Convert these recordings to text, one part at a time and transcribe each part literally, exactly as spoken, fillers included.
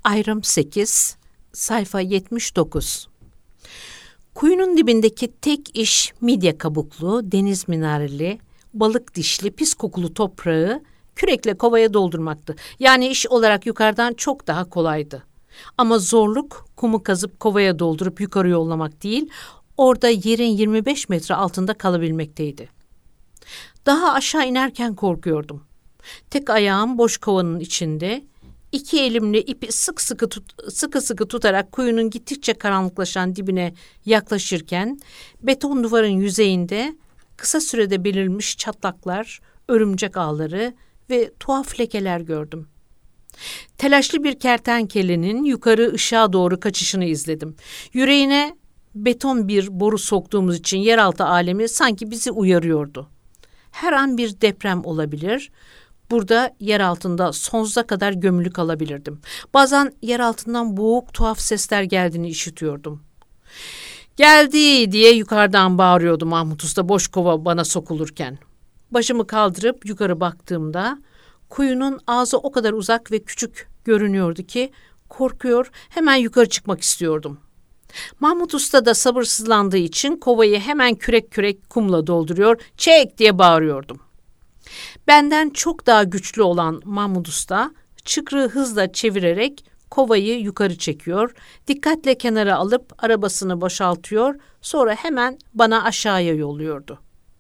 Ayrım sekiz, sayfa yetmiş dokuz. Kuyunun dibindeki tek iş midye kabuklu, deniz minareli, balık dişli, pis kokulu toprağı kürekle kovaya doldurmaktı. Yani iş olarak yukarıdan çok daha kolaydı. Ama zorluk kumu kazıp kovaya doldurup yukarı yollamak değil, orada yerin yirmi beş metre altında kalabilmekteydi. Daha aşağı inerken korkuyordum. Tek ayağım boş kovanın içinde, iki elimle ipi sık sıkı tut, sıkı sıkı tutarak kuyunun gittikçe karanlıklaşan dibine yaklaşırken beton duvarın yüzeyinde kısa sürede belirmiş çatlaklar, örümcek ağları ve tuhaf lekeler gördüm. Telaşlı bir kertenkelenin yukarı ışığa doğru kaçışını izledim. Yüreğine beton bir boru soktuğumuz için yeraltı alemi sanki bizi uyarıyordu. Her an bir deprem olabilir. Burada yer altında sonsuza kadar gömülü kalabilirdim. Bazen yer altından boğuk tuhaf sesler geldiğini işitiyordum. "Geldi!" diye yukarıdan bağırıyordu Mahmut Usta boş kova bana sokulurken. Başımı kaldırıp yukarı baktığımda kuyunun ağzı o kadar uzak ve küçük görünüyordu ki korkuyor, hemen yukarı çıkmak istiyordum. Mahmut Usta da sabırsızlandığı için kovayı hemen kürek kürek kumla dolduruyor, "Çek!" diye bağırıyordum. Benden çok daha güçlü olan Mahmut Usta çıkrığı hızla çevirerek kovayı yukarı çekiyor, dikkatle kenara alıp arabasını boşaltıyor, sonra hemen bana aşağıya yolluyordu.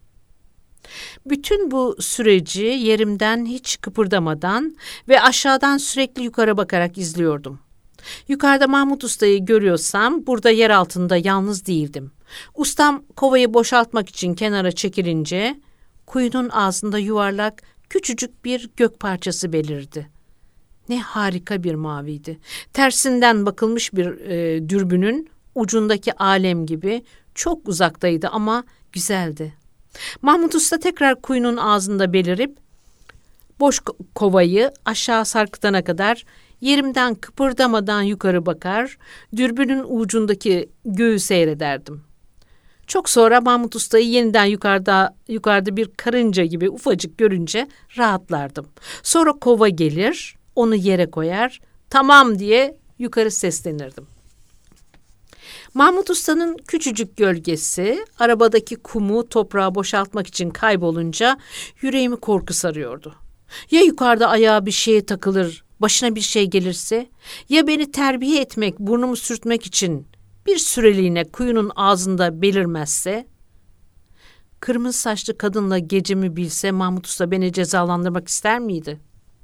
Bütün bu süreci yerimden hiç kıpırdamadan ve aşağıdan sürekli yukarı bakarak izliyordum. Yukarıda Mahmut Usta'yı görüyorsam burada yer altında yalnız değildim. Ustam kovayı boşaltmak için kenara çekilince kuyunun ağzında yuvarlak küçücük bir gök parçası belirdi. Ne harika bir maviydi. Tersinden bakılmış bir e, dürbünün ucundaki alem gibi çok uzaktaydı ama güzeldi. Mahmut Usta tekrar kuyunun ağzında belirip boş kovayı aşağı sarkıtana kadar yerimden kıpırdamadan yukarı bakar, dürbünün ucundaki göğü seyrederdim. Çok sonra Mahmut Usta'yı yeniden yukarıda yukarıda bir karınca gibi ufacık görünce rahatlardım. Sonra kova gelir, onu yere koyar, "Tamam!" diye yukarı seslenirdim. Mahmut Usta'nın küçücük gölgesi arabadaki kumu toprağa boşaltmak için kaybolunca yüreğimi korku sarıyordu. Ya yukarıda ayağa bir şeye takılır, başına bir şey gelirse? Ya beni terbiye etmek, burnumu sürtmek için bir süreliğine kuyunun ağzında belirmezse? Kırmızı saçlı kadınla gecemi bilse Mahmut Usta beni cezalandırmak ister miydi?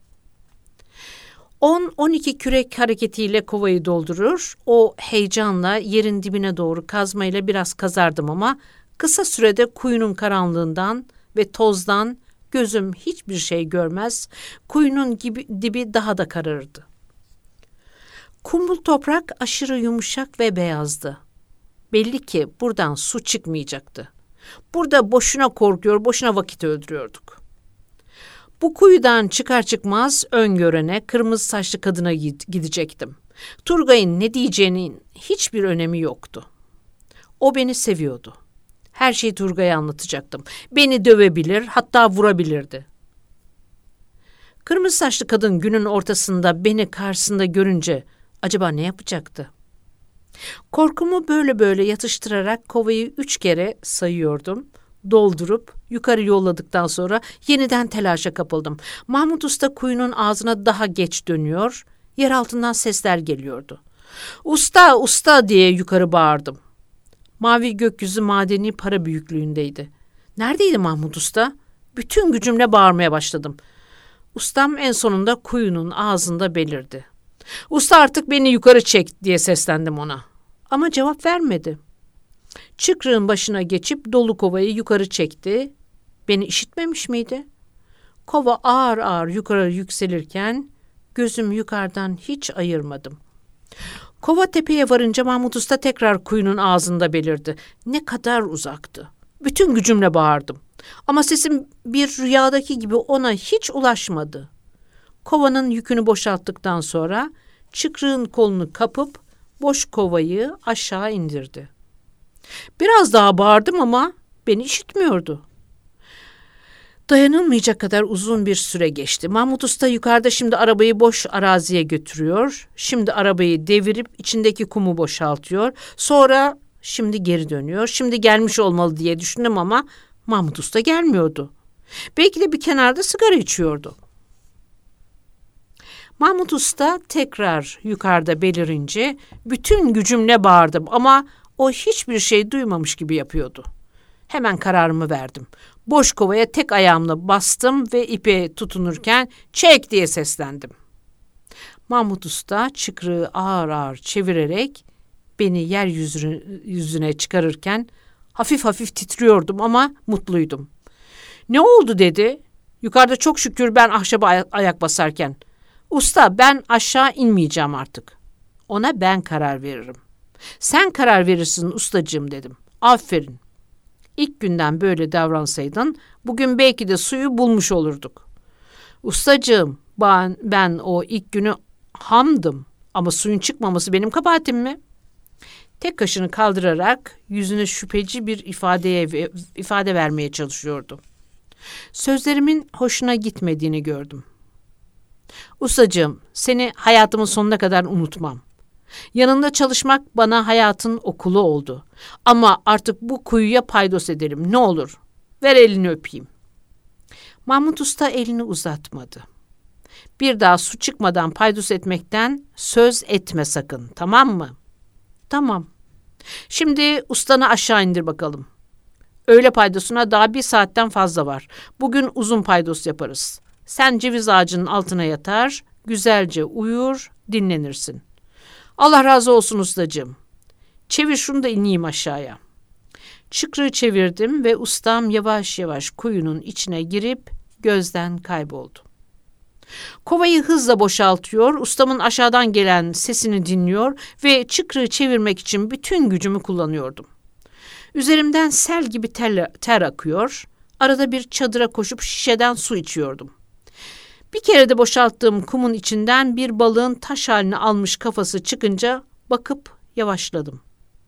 on on iki kürek hareketiyle kovayı doldurur, o heyecanla yerin dibine doğru kazmayla biraz kazardım ama kısa sürede kuyunun karanlığından ve tozdan gözüm hiçbir şey görmez, kuyunun gibi, dibi daha da kararırdı. Kumlu toprak aşırı yumuşak ve beyazdı. Belli ki buradan su çıkmayacaktı. Burada boşuna korkuyor, boşuna vakit öldürüyorduk. Bu kuyudan çıkar çıkmaz öngörene kırmızı saçlı kadına gidecektim. Turgay'ın ne diyeceğinin hiçbir önemi yoktu. O beni seviyordu. Her şeyi Turgay'a anlatacaktım. Beni dövebilir, hatta vurabilirdi. Kırmızı saçlı kadın günün ortasında beni karşısında görünce acaba ne yapacaktı? Korkumu böyle böyle yatıştırarak kovayı üç kere sayıyordum. Doldurup yukarı yolladıktan sonra yeniden telaşa kapıldım. Mahmut Usta kuyunun ağzına daha geç dönüyor, yer altından sesler geliyordu. "Usta, usta!" diye yukarı bağırdım. Mavi gökyüzü madeni para büyüklüğündeydi. Neredeydi Mahmut Usta? Bütün gücümle bağırmaya başladım. Ustam en sonunda kuyunun ağzında belirdi. "Usta, artık beni yukarı çek!" diye seslendim ona. Ama cevap vermedi. Çıkrığın başına geçip dolu kovayı yukarı çekti. Beni işitmemiş miydi? Kova ağır ağır yukarı yükselirken gözüm yukarıdan hiç ayırmadım. Kova tepeye varınca Mahmut Usta tekrar kuyunun ağzında belirdi. Ne kadar uzaktı. Bütün gücümle bağırdım. Ama sesim bir rüyadaki gibi ona hiç ulaşmadı. Kovanın yükünü boşalttıktan sonra çıkrığın kolunu kapıp boş kovayı aşağı indirdi. Biraz daha bağırdım ama beni işitmiyordu. Dayanılmayacak kadar uzun bir süre geçti. Mahmut Usta yukarıda şimdi arabayı boş araziye götürüyor. Şimdi arabayı devirip içindeki kumu boşaltıyor. Sonra şimdi geri dönüyor. Şimdi gelmiş olmalı diye düşündüm ama Mahmut Usta gelmiyordu. Belki de bir kenarda sigara içiyordu. Mahmut Usta tekrar yukarıda belirince bütün gücümle bağırdım ama o hiçbir şey duymamış gibi yapıyordu. Hemen kararımı verdim. Boş kovaya tek ayağımla bastım ve ipe tutunurken çek diye seslendim. Mahmut Usta çıkrığı ağır ağır çevirerek beni yeryüzüne çıkarırken hafif hafif titriyordum ama mutluydum. Ne oldu dedi. Yukarıda çok şükür ben ahşaba ay- ayak basarken. Usta ben aşağı inmeyeceğim artık. Ona ben karar veririm. Sen karar verirsin ustacığım dedim. Aferin. İlk günden böyle davransaydın bugün belki de suyu bulmuş olurduk. Ustacığım ben, ben o ilk günü hamdım ama suyun çıkmaması benim kabahatim mi? Tek kaşını kaldırarak yüzüne şüpheci bir ifadeye ifade vermeye çalışıyordu. Sözlerimin hoşuna gitmediğini gördüm. Ustacığım, seni hayatımın sonuna kadar unutmam. Yanında çalışmak bana hayatın okulu oldu. Ama artık bu kuyuya paydos edelim. Ne olur, ver elini öpeyim. Mahmut Usta elini uzatmadı. Bir daha su çıkmadan paydos etmekten söz etme sakın, tamam mı? Tamam. Şimdi ustanı aşağı indir bakalım. Öğle paydosuna daha bir saatten fazla var. Bugün uzun paydos yaparız. Sen ceviz ağacının altına yatar, güzelce uyur, dinlenirsin. Allah razı olsun ustacığım. Çevir şunu da ineyim aşağıya. Çıkrığı çevirdim ve ustam yavaş yavaş kuyunun içine girip gözden kayboldu. Kovayı hızla boşaltıyor, ustamın aşağıdan gelen sesini dinliyor ve çıkrığı çevirmek için bütün gücümü kullanıyordum. Üzerimden sel gibi ter, ter akıyor, arada bir çadıra koşup şişeden su içiyordum. Bir kere de boşalttığım kumun içinden bir balığın taş halini almış kafası çıkınca bakıp yavaşladım.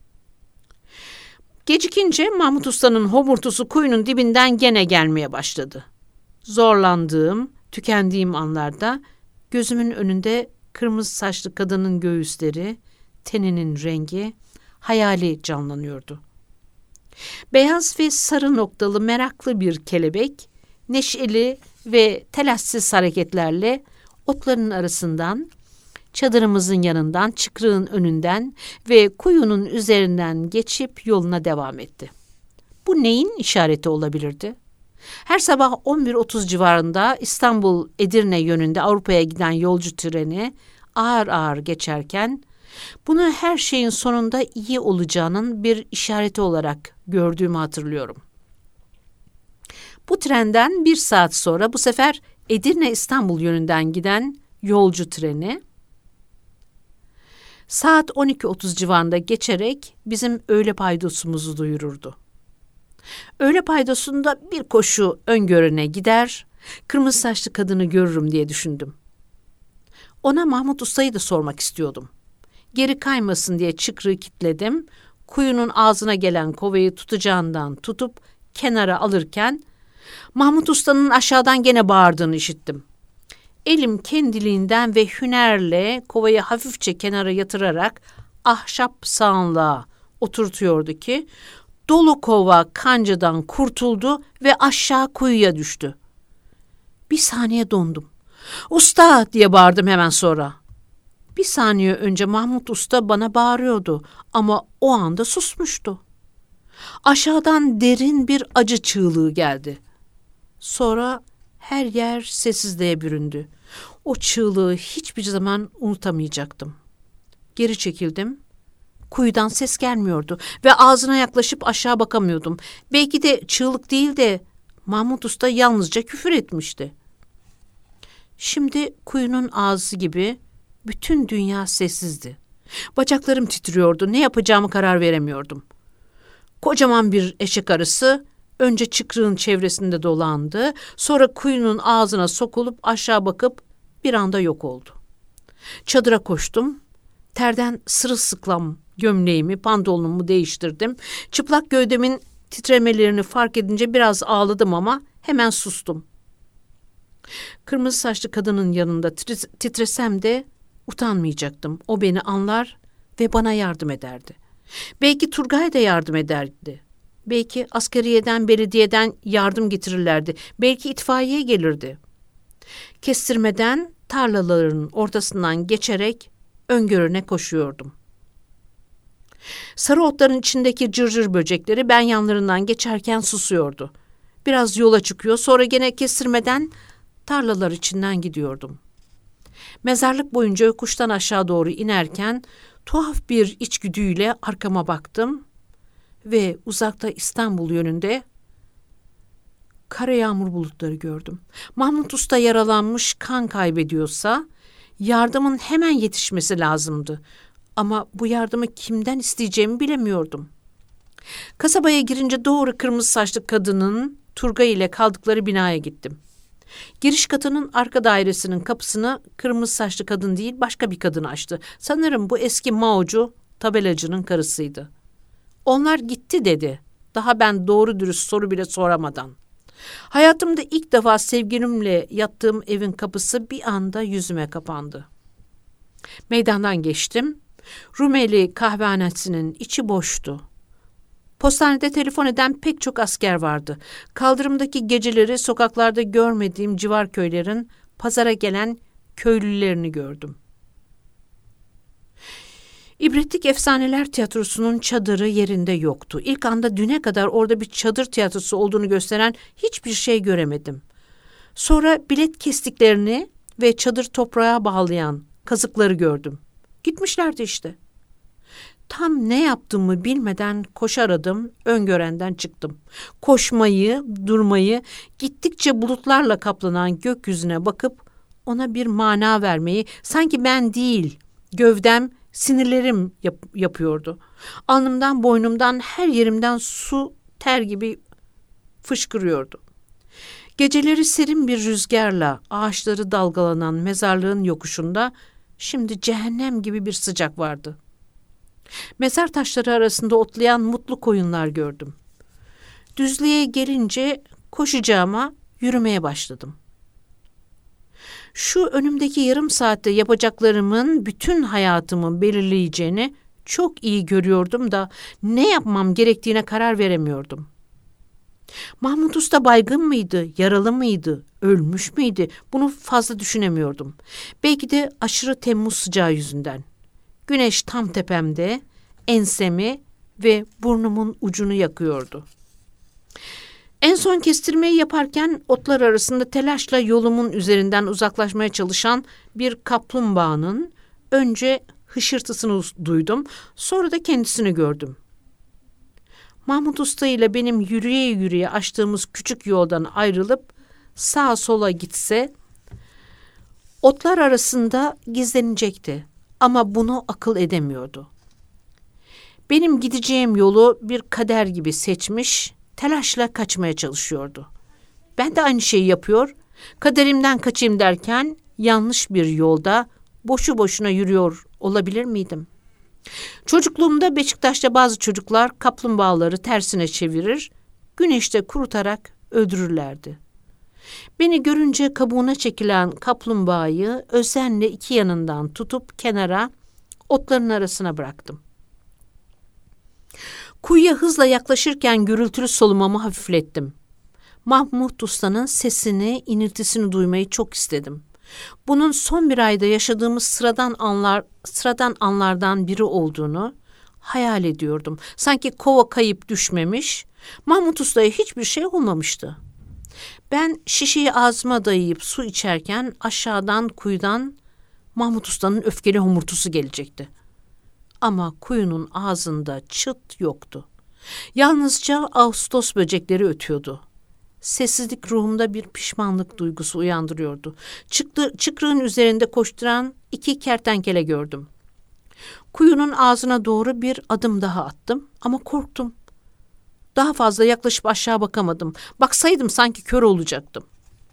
Gecikince Mahmut Usta'nın homurtusu kuyunun dibinden gene gelmeye başladı. Zorlandığım, tükendiğim anlarda gözümün önünde kırmızı saçlı kadının göğüsleri, teninin rengi, hayali canlanıyordu. Beyaz ve sarı noktalı meraklı bir kelebek, neşeli ve telaşsız hareketlerle otların arasından, çadırımızın yanından, çıkrığın önünden ve kuyunun üzerinden geçip yoluna devam etti. Bu neyin işareti olabilirdi? Her sabah on bir otuz civarında İstanbul Edirne yönünde Avrupa'ya giden yolcu treni ağır ağır geçerken bunu her şeyin sonunda iyi olacağının bir işareti olarak gördüğümü hatırlıyorum. Bu trenden bir saat sonra bu sefer Edirne İstanbul yönünden giden yolcu treni saat on iki otuz civarında geçerek bizim öğle paydosumuzu duyururdu. Öğle paydosunda bir koşu öngörüne gider, kırmızı saçlı kadını görürüm diye düşündüm. Ona Mahmut Usta'yı da sormak istiyordum. Geri kaymasın diye çıkrığı kilitledim, kuyunun ağzına gelen kovayı tutacağından tutup kenara alırken Mahmut Usta'nın aşağıdan gene bağırdığını işittim. Elim kendiliğinden ve hünerle kovayı hafifçe kenara yatırarak ahşap sağanlığa oturtuyordu ki dolu kova kancadan kurtuldu ve aşağı kuyuya düştü. Bir saniye dondum. Usta diye bağırdım hemen sonra. Bir saniye önce Mahmut Usta bana bağırıyordu ama o anda susmuştu. Aşağıdan derin bir acı çığlığı geldi. Sonra her yer sessizliğe büründü. O çığlığı hiçbir zaman unutamayacaktım. Geri çekildim. Kuyudan ses gelmiyordu ve ağzına yaklaşıp aşağı bakamıyordum. Belki de çığlık değil de Mahmut Usta yalnızca küfür etmişti. Şimdi kuyunun ağzı gibi bütün dünya sessizdi. Bacaklarım titriyordu. Ne yapacağımı karar veremiyordum. Kocaman bir eşek arısı önce çıkrığın çevresinde dolandı, sonra kuyunun ağzına sokulup aşağı bakıp bir anda yok oldu. Çadıra koştum. Terden sırılsıklam gömleğimi, pantolonumu değiştirdim. Çıplak gövdemin titremelerini fark edince biraz ağladım ama Hemen sustum. Kırmızı saçlı kadının yanında titresem de utanmayacaktım. O beni anlar ve bana yardım ederdi. Belki Turgay da yardım ederdi. Belki askeriyeden, belediyeden yardım getirirlerdi. Belki itfaiye gelirdi. Kestirmeden tarlaların ortasından geçerek öngörüne koşuyordum. Sarı otların içindeki cırcır böcekleri ben yanlarından geçerken susuyordu. Biraz yola çıkıyor, sonra gene kestirmeden tarlalar içinden gidiyordum. Mezarlık boyunca yokuştan aşağı doğru inerken tuhaf bir içgüdüyle arkama baktım ve uzakta İstanbul yönünde kara yağmur bulutları gördüm. Mahmut Usta yaralanmış, kan kaybediyorsa yardımın hemen yetişmesi lazımdı. Ama bu yardımı kimden isteyeceğimi bilemiyordum. Kasabaya girince doğru kırmızı saçlı kadının Turgay ile kaldıkları binaya gittim. Giriş katının arka dairesinin kapısını kırmızı saçlı kadın değil başka bir kadın açtı. Sanırım bu eski Mao'cu tabelacının karısıydı. Onlar gitti dedi. Daha ben doğru dürüst soru bile soramadan. Hayatımda ilk defa sevgilimle yattığım evin kapısı bir anda yüzüme kapandı. Meydandan geçtim. Rumeli kahvehanesinin içi boştu. Postanede telefon eden pek çok asker vardı. Kaldırımdaki geceleri sokaklarda görmediğim civar köylerin pazara gelen köylülerini gördüm. İbretlik Efsaneler Tiyatrosu'nun çadırı yerinde yoktu. İlk anda düne kadar orada bir çadır tiyatrosu olduğunu gösteren hiçbir şey göremedim. Sonra bilet kestiklerini ve çadır toprağa bağlayan kazıkları gördüm. Gitmişlerdi işte. Tam ne yaptığımı bilmeden koşar adım öngörenden çıktım. Koşmayı, durmayı, gittikçe bulutlarla kaplanan gökyüzüne bakıp ona bir mana vermeyi sanki ben değil, gövdem, sinirlerim yap- yapıyordu. Alnımdan, boynumdan, her yerimden su, ter gibi fışkırıyordu. Geceleri serin bir rüzgarla ağaçları dalgalanan mezarlığın yokuşunda şimdi cehennem gibi bir sıcak vardı. Mezar taşları arasında otlayan mutlu koyunlar gördüm. Düzlüğe gelince koşacağıma yürümeye başladım. Şu önümdeki yarım saatte yapacaklarımın bütün hayatımı belirleyeceğini çok iyi görüyordum da ne yapmam gerektiğine karar veremiyordum. Mahmut Usta baygın mıydı, yaralı mıydı, ölmüş müydü? Bunu fazla düşünemiyordum. Belki de aşırı Temmuz sıcağı yüzünden. Güneş tam tepemde, ensemi ve burnumun ucunu yakıyordu. En son kestirmeyi yaparken otlar arasında telaşla yolumun üzerinden uzaklaşmaya çalışan bir kaplumbağanın önce hışırtısını duydum, sonra da kendisini gördüm. Mahmut Usta ile benim yürüye yürüye açtığımız küçük yoldan ayrılıp sağa sola gitse otlar arasında gizlenecekti ama bunu akıl edemiyordu. Benim gideceğim yolu bir kader gibi seçmiş, telaşla kaçmaya çalışıyordu. Ben de aynı şeyi yapıyor, kaderimden kaçayım derken yanlış bir yolda boşu boşuna yürüyor olabilir miydim? Çocukluğumda Beşiktaş'ta bazı çocuklar kaplumbağaları tersine çevirir, güneşte kurutarak öldürürlerdi. Beni görünce kabuğuna çekilen kaplumbağayı özenle iki yanından tutup kenara, otların arasına bıraktım. Kuyuya hızla yaklaşırken gürültülü solumamı hafiflettim. Mahmut Usta'nın sesini, iniltisini duymayı çok istedim. Bunun son bir ayda yaşadığımız sıradan anlar, sıradan anlardan biri olduğunu hayal ediyordum. Sanki kova kayıp düşmemiş, Mahmut Usta'ya hiçbir şey olmamıştı. Ben şişeyi ağzıma dayayıp su içerken aşağıdan kuyudan Mahmut Usta'nın öfkeli homurtusu gelecekti. Ama kuyunun ağzında çıt yoktu. Yalnızca Ağustos böcekleri ötüyordu. Sessizlik ruhumda bir pişmanlık duygusu uyandırıyordu. Çıktı, çıkrığın üzerinde koşturan iki kertenkele gördüm. Kuyunun ağzına doğru bir adım daha attım ama korktum. Daha fazla yaklaşıp aşağı bakamadım. Baksaydım sanki kör olacaktım.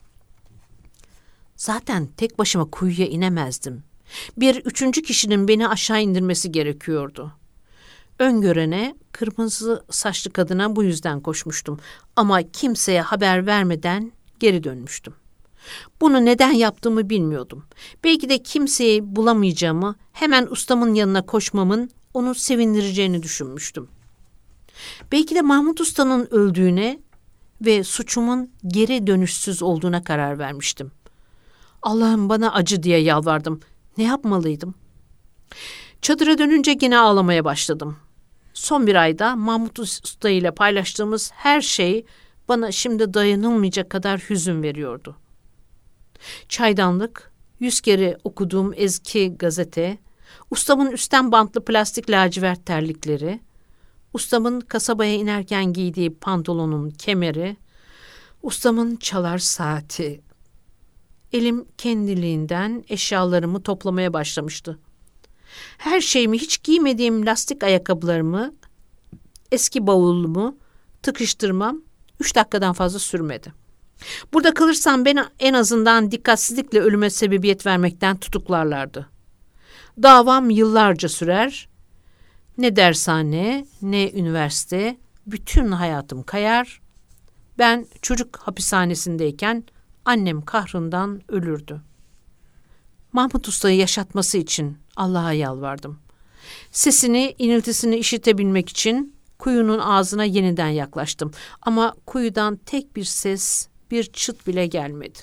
Zaten tek başıma kuyuya inemezdim. Bir üçüncü kişinin beni aşağı indirmesi gerekiyordu. Öngörene, kırmızı saçlı kadına bu yüzden koşmuştum. Ama kimseye haber vermeden geri dönmüştüm. Bunu neden yaptığımı bilmiyordum. Belki de kimseyi bulamayacağımı, hemen ustamın yanına koşmamın onu sevindireceğini düşünmüştüm. Belki de Mahmut Usta'nın öldüğüne ve suçumun geri dönüşsüz olduğuna karar vermiştim. Allah'ım bana acı diye yalvardım. Ne yapmalıydım? Çadıra dönünce yine ağlamaya başladım. Son bir ayda Mahmut Usta ile paylaştığımız her şey bana şimdi dayanılmayacak kadar hüzün veriyordu. Çaydanlık, yüz kere okuduğum eski gazete, ustamın üstten bantlı plastik lacivert terlikleri, ustamın kasabaya inerken giydiği pantolonun kemeri, ustamın çalar saati. Elim kendiliğinden eşyalarımı toplamaya başlamıştı. Her şeyimi, hiç giymediğim lastik ayakkabılarımı, eski bavulumu tıkıştırmam üç dakikadan fazla sürmedi. Burada kalırsam beni en azından dikkatsizlikle ölüme sebebiyet vermekten tutuklarlardı. Davam yıllarca sürer. Ne dershane, ne üniversite, bütün hayatım kayar. Ben çocuk hapishanesindeyken annem kahrından ölürdü. Mahmut Usta'yı yaşatması için Allah'a yalvardım. Sesini, iniltisini işitebilmek için kuyunun ağzına yeniden yaklaştım. Ama kuyudan tek bir ses, bir çıt bile gelmedi.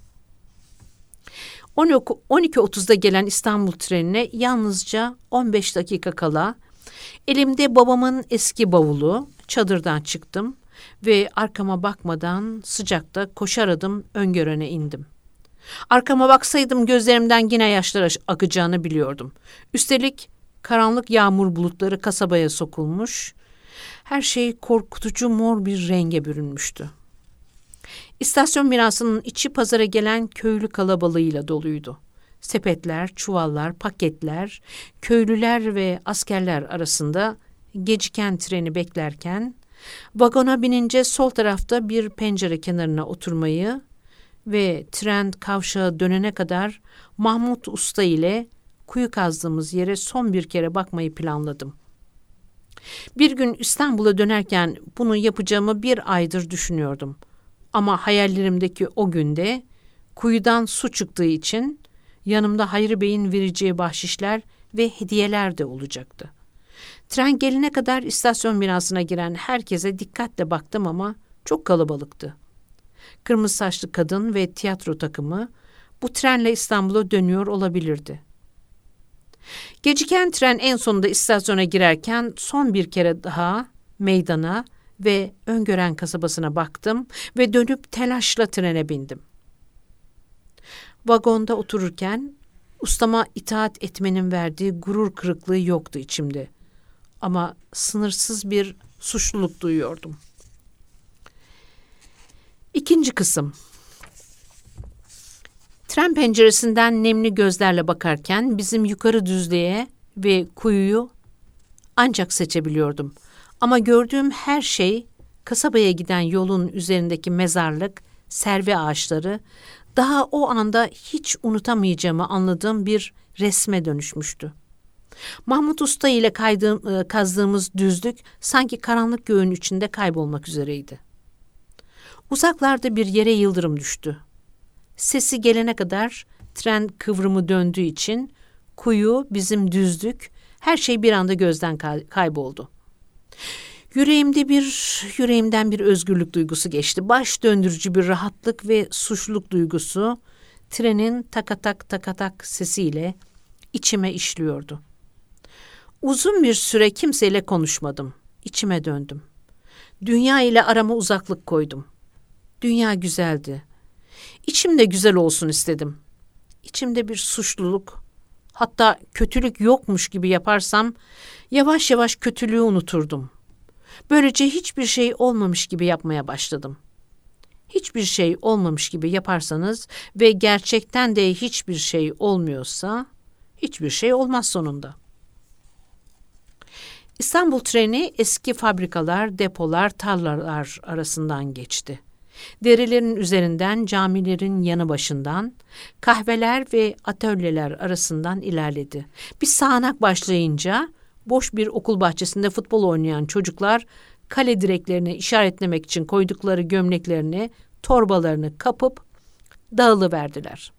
on iki otuzda gelen İstanbul trenine yalnızca on beş dakika kala elimde babamın eski bavulu, çadırdan çıktım ve arkama bakmadan sıcakta koşar adım Öngören'e indim. Arkama baksaydım gözlerimden yine yaşlar akacağını biliyordum. Üstelik karanlık yağmur bulutları kasabaya sokulmuş, her şey korkutucu mor bir renge bürünmüştü. İstasyon binasının içi pazara gelen köylü kalabalığıyla doluydu. Sepetler, çuvallar, paketler, köylüler ve askerler arasında geciken treni beklerken, vagona binince sol tarafta bir pencere kenarına oturmayı ve tren kavşağa dönene kadar Mahmut Usta ile kuyu kazdığımız yere son bir kere bakmayı planladım. Bir gün İstanbul'a dönerken bunu yapacağımı bir aydır düşünüyordum. Ama hayallerimdeki o günde kuyudan su çıktığı için yanımda Hayri Bey'in vereceği bahşişler ve hediyeler de olacaktı. Tren gelene kadar istasyon binasına giren herkese dikkatle baktım ama çok kalabalıktı. Kırmızı saçlı kadın ve tiyatro takımı bu trenle İstanbul'a dönüyor olabilirdi. Geciken tren en sonunda istasyona girerken son bir kere daha meydana ve Öngören kasabasına baktım ve dönüp telaşla trene bindim. Vagonda otururken ustama itaat etmenin verdiği gurur kırıklığı yoktu içimde. Ama sınırsız bir suçluluk duyuyordum. İkinci kısım. Tren penceresinden nemli gözlerle bakarken bizim yukarı düzlüğe ve kuyuyu ancak seçebiliyordum. Ama gördüğüm her şey kasabaya giden yolun üzerindeki mezarlık, serve ağaçları, daha o anda hiç unutamayacağımı anladığım bir resme dönüşmüştü. Mahmut Usta ile kaydığım, kazdığımız düzlük sanki karanlık göğün içinde kaybolmak üzereydi. Uzaklarda bir yere yıldırım düştü. Sesi gelene kadar tren kıvrımı döndüğü için kuyu, bizim düzlük, her şey bir anda gözden kay- kayboldu. Yüreğimde bir, yüreğimden bir özgürlük duygusu geçti. Baş döndürücü bir rahatlık ve suçluluk duygusu trenin takatak takatak sesiyle içime işliyordu. Uzun bir süre kimseyle konuşmadım. İçime döndüm. Dünya ile arama uzaklık koydum. Dünya güzeldi. İçim de güzel olsun istedim. İçimde bir suçluluk, hatta kötülük yokmuş gibi yaparsam yavaş yavaş kötülüğü unuturdum. Böylece hiçbir şey olmamış gibi yapmaya başladım. Hiçbir şey olmamış gibi yaparsanız ve gerçekten de hiçbir şey olmuyorsa hiçbir şey olmaz sonunda. İstanbul treni eski fabrikalar, depolar, tarlalar arasından geçti. Derelerin üzerinden, camilerin yanı başından, kahveler ve atölyeler arasından ilerledi. Bir sağanak başlayınca boş bir okul bahçesinde futbol oynayan çocuklar kale direklerini işaretlemek için koydukları gömleklerini, torbalarını kapıp dağılıverdiler.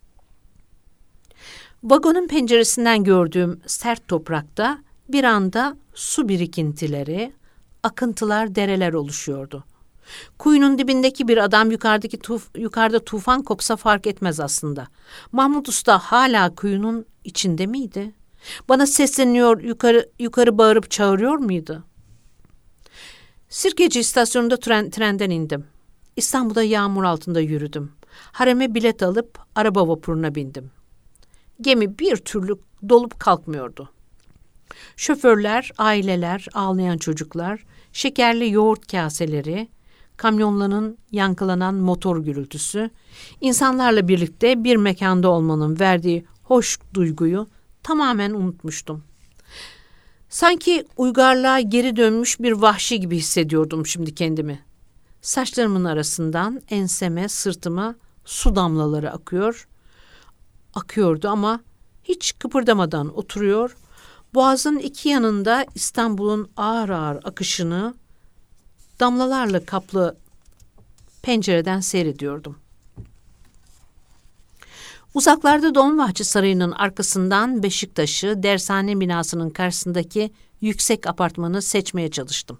Vagonun penceresinden gördüğüm sert toprakta bir anda su birikintileri, akıntılar, dereler oluşuyordu. Kuyunun dibindeki bir adam yukarıdaki tuf, yukarıda tufan kopsa fark etmez aslında. Mahmut Usta hala kuyunun içinde miydi? Bana sesleniyor, yukarı yukarı bağırıp çağırıyor muydu? Sirkeci istasyonunda tren, trenden indim. İstanbul'da yağmur altında yürüdüm. Hareme bilet alıp araba vapuruna bindim. Gemi bir türlü dolup kalkmıyordu. Şoförler, aileler, ağlayan çocuklar, şekerli yoğurt kaseleri, kamyonların yankılanan motor gürültüsü, insanlarla birlikte bir mekanda olmanın verdiği hoş duyguyu tamamen unutmuştum. Sanki uygarlığa geri dönmüş bir vahşi gibi hissediyordum şimdi kendimi. Saçlarımın arasından enseme, sırtıma su damlaları akıyor, akıyordu ama hiç kıpırdamadan oturuyor, boğazın iki yanında İstanbul'un ağır ağır akışını damlalarla kaplı pencereden seyrediyordum. Uzaklarda Dolmabahçe Sarayı'nın arkasından Beşiktaş'ı, dershane binasının karşısındaki yüksek apartmanı seçmeye çalıştım.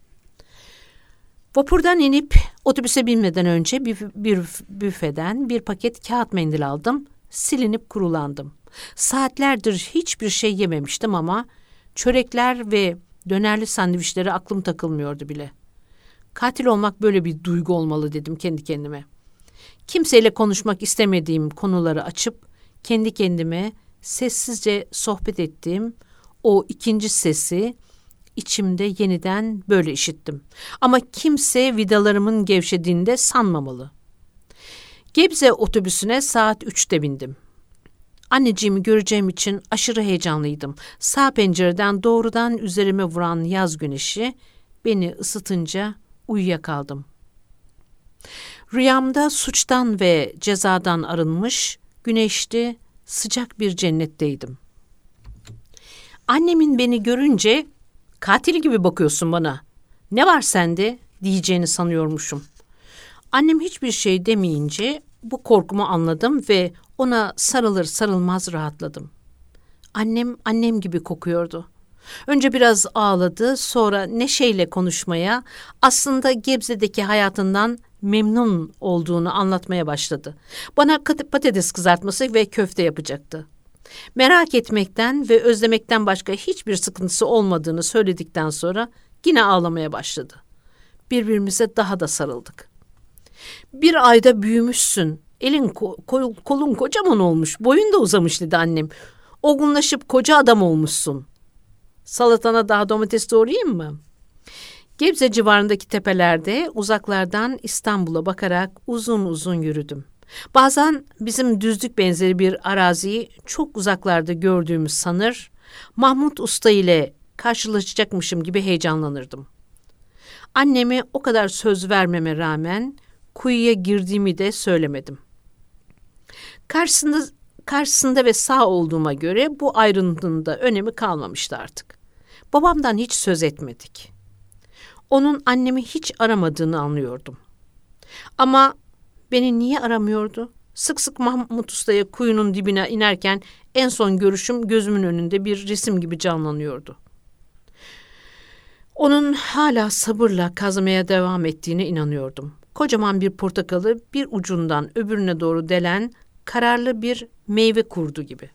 Vapurdan inip otobüse binmeden önce bir, bir büfeden bir paket kağıt mendil aldım, silinip kurulandım. Saatlerdir hiçbir şey yememiştim ama çörekler ve dönerli sandviçlere aklım takılmıyordu bile. Katil olmak böyle bir duygu olmalı dedim kendi kendime. Kimseyle konuşmak istemediğim konuları açıp kendi kendime sessizce sohbet ettiğim o ikinci sesi içimde yeniden böyle işittim. Ama kimse vidalarımın gevşediğini de sanmamalı. Gebze otobüsüne saat üçte bindim. Anneciğimi göreceğim için aşırı heyecanlıydım. Sağ pencereden doğrudan üzerime vuran yaz güneşi beni ısıtınca uyuyakaldım. Rüyamda suçtan ve cezadan arınmış, güneşli, sıcak bir cennetteydim. Annemin beni görünce, "Katil gibi bakıyorsun bana. Ne var sende?" diyeceğini sanıyormuşum. Annem hiçbir şey demeyince bu korkumu anladım ve ona sarılır sarılmaz rahatladım. Annem annem gibi kokuyordu. Önce biraz ağladı, sonra neşeyle konuşmaya, aslında Gebze'deki hayatından memnun olduğunu anlatmaya başladı. Bana patates kızartması ve köfte yapacaktı. Merak etmekten ve özlemekten başka hiçbir sıkıntısı olmadığını söyledikten sonra yine ağlamaya başladı. Birbirimize daha da sarıldık. "Bir ayda büyümüşsün, elin ko- kolun kocaman olmuş, boyun da uzamış," dedi annem. "Olgunlaşıp koca adam olmuşsun. Salatana daha domates doğrayayım mı?" Gebze civarındaki tepelerde uzaklardan İstanbul'a bakarak uzun uzun yürüdüm. Bazen bizim düzlük benzeri bir araziyi çok uzaklarda gördüğümü sanır, Mahmut Usta ile karşılaşacakmışım gibi heyecanlanırdım. Anneme o kadar söz vermeme rağmen kuyuya girdiğimi de söylemedim. Karşısında, karşısında ve sağ olduğuma göre bu ayrıntının da önemi kalmamıştı artık. Babamdan hiç söz etmedik. Onun annemi hiç aramadığını anlıyordum. Ama beni niye aramıyordu? Sık sık Mahmut Usta'ya kuyunun dibine inerken en son görüşüm gözümün önünde bir resim gibi canlanıyordu. Onun hala sabırla kazmaya devam ettiğine inanıyordum. Kocaman bir portakalı bir ucundan öbürüne doğru delen kararlı bir meyve kurdu gibi.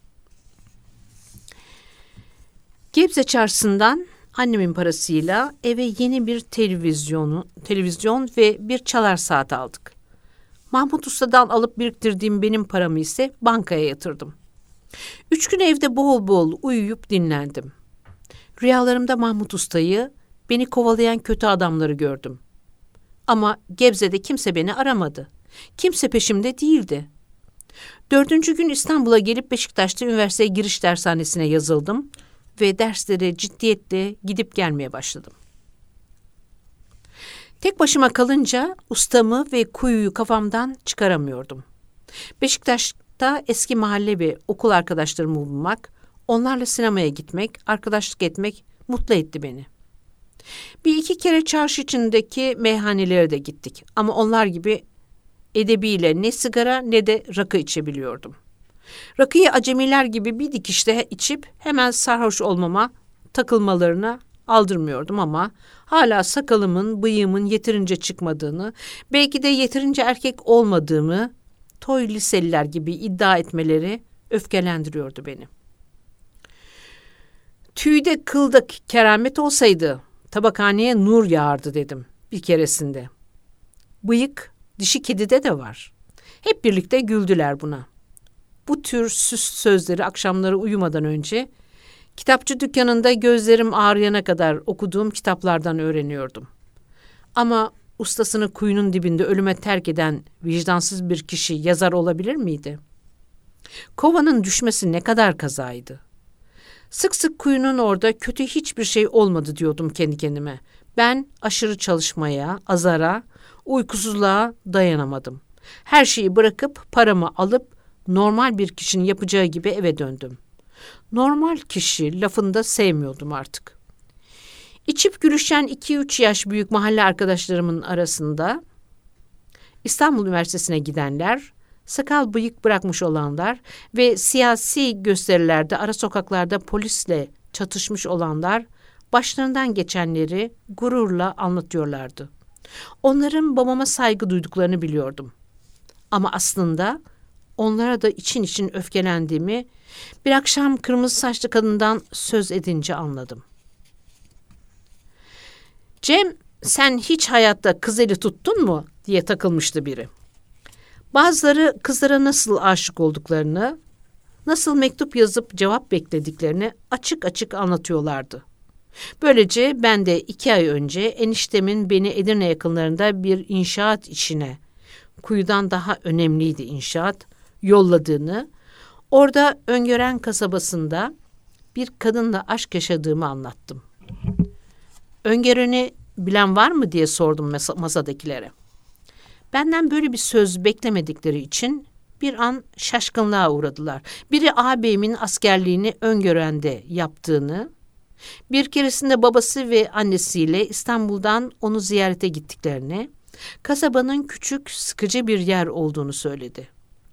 Gebze Çarşısı'ndan annemin parasıyla eve yeni bir televizyonu, televizyon ve bir çalar saat aldık. Mahmut Usta'dan alıp biriktirdiğim benim paramı ise bankaya yatırdım. Üç gün evde bol bol uyuyup dinlendim. Rüyalarımda Mahmut Usta'yı, beni kovalayan kötü adamları gördüm. Ama Gebze'de kimse beni aramadı. Kimse peşimde değildi. Dördüncü gün İstanbul'a gelip Beşiktaş'ta üniversiteye giriş dershanesine yazıldım ve derslere ciddiyetle gidip gelmeye başladım. Tek başıma kalınca ustamı ve kuyuyu kafamdan çıkaramıyordum. Beşiktaş'ta eski mahalle ve okul arkadaşlarımı bulmak, Onlarla sinemaya gitmek, arkadaşlık etmek mutlu etti beni. Bir iki kere çarşı içindeki meyhanelere de gittik. Ama onlar gibi edebiyle ne sigara ne de rakı içebiliyordum. Rakıyı acemiler gibi bir dikişte içip hemen sarhoş olmama, takılmalarına aldırmıyordum ama hala sakalımın, bıyığımın yeterince çıkmadığını, belki de yeterince erkek olmadığımı toy liseliler gibi iddia etmeleri öfkelendiriyordu beni. Tüyde kılda keramet olsaydı tabakhaneye nur yağardı dedim bir keresinde. Bıyık dişi kedide de var. Hep birlikte güldüler buna. Bu tür süs sözleri akşamları uyumadan önce kitapçı dükkanında gözlerim ağrıyana kadar okuduğum kitaplardan öğreniyordum. Ama ustasını kuyunun dibinde ölüme terk eden vicdansız bir kişi yazar olabilir miydi? Kovanın düşmesi ne kadar kazaydı. Sık sık kuyunun orada kötü hiçbir şey olmadı diyordum kendi kendime. Ben aşırı çalışmaya, azara, uykusuzluğa dayanamadım. Her şeyi bırakıp paramı alıp normal bir kişinin yapacağı gibi eve döndüm. Normal kişi lafını da sevmiyordum artık. İçip gülüşen iki üç yaş büyük mahalle arkadaşlarımın arasında İstanbul Üniversitesi'ne gidenler, sakal bıyık bırakmış olanlar ve siyasi gösterilerde ara sokaklarda polisle çatışmış olanlar başlarından geçenleri gururla anlatıyorlardı. Onların babama saygı duyduklarını biliyordum. Ama aslında onlara da için için öfkelendiğimi bir akşam kırmızı saçlı kadından söz edince anladım. "Cem, sen hiç hayatta kız eli tuttun mu?" diye takılmıştı biri. Bazıları kızlara nasıl aşık olduklarını, nasıl mektup yazıp cevap beklediklerini açık açık anlatıyorlardı. Böylece ben de iki ay önce eniştemin beni Edirne yakınlarında bir inşaat işine, kuyudan daha önemliydi inşaat, yolladığını, orada Öngören kasabasında bir kadınla aşk yaşadığımı anlattım. Öngören'i bilen var mı diye sordum mas- masadakilere. Benden böyle bir söz beklemedikleri için bir an şaşkınlığa uğradılar. Biri ağabeyimin askerliğini Öngören'de yaptığını, bir keresinde babası ve annesiyle İstanbul'dan onu ziyarete gittiklerini, kasabanın küçük, sıkıcı bir yer olduğunu söyledi.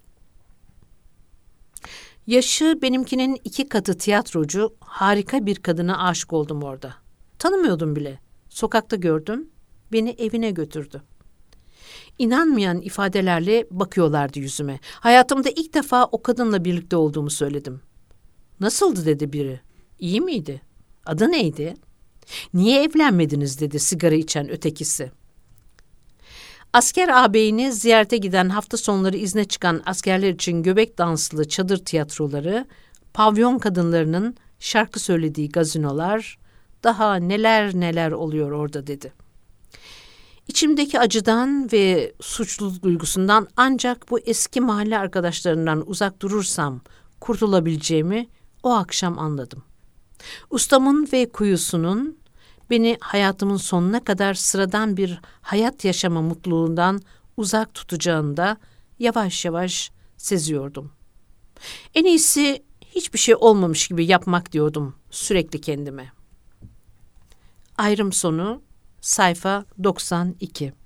Yaşı benimkinin iki katı tiyatrocu, harika bir kadına aşık oldum orada. Tanımıyordum bile. Sokakta gördüm, beni evine götürdü. İnanmayan ifadelerle bakıyorlardı yüzüme. Hayatımda ilk defa o kadınla birlikte olduğumu söyledim. "Nasıldı?" dedi biri. "İyi miydi? Adı neydi?" "Niye evlenmediniz?" dedi sigara içen ötekisi. Asker ağabeyini ziyarete giden, hafta sonları izne çıkan askerler için göbek danslı çadır tiyatroları, pavyon kadınlarının şarkı söylediği gazinolar, daha neler neler oluyor orada dedi. İçimdeki acıdan ve suçluluk duygusundan ancak bu eski mahalle arkadaşlarından uzak durursam kurtulabileceğimi o akşam anladım. Ustamın ve kuyusunun beni hayatımın sonuna kadar sıradan bir hayat yaşama mutluluğundan uzak tutacağını da yavaş yavaş seziyordum. En iyisi hiçbir şey olmamış gibi yapmak diyordum sürekli kendime. Ayrım sonu, sayfa doksan iki.